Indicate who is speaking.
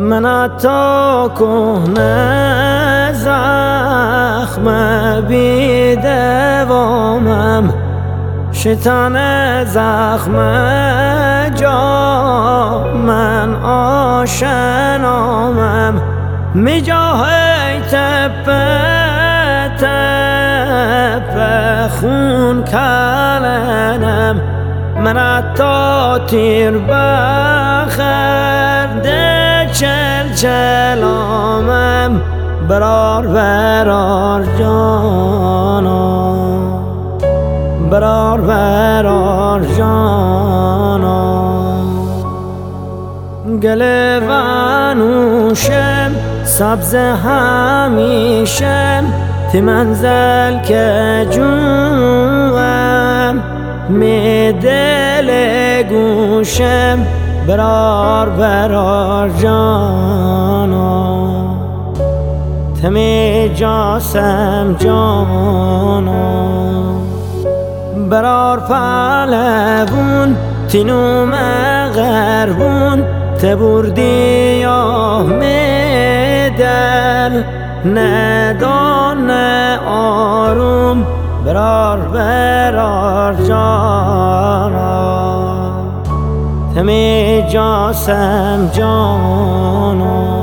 Speaker 1: من تا کهنه زخم بی دوامم، شیطان زخم جا من آشنامم. می جای تپه تپه خون کلنم، من تا تیر بخرده چلچلامم. برار برار جانا، برار برار جانا. گل ونوشم سبز همیشه، تی منزل که جوم می دل گوشم. برار برار جانا، تمی جاسم جانا. برار پهلوون تینوم غربون، تبردی یا میدل ندان آروم. برار برار جانا، تمی جاسم جانا.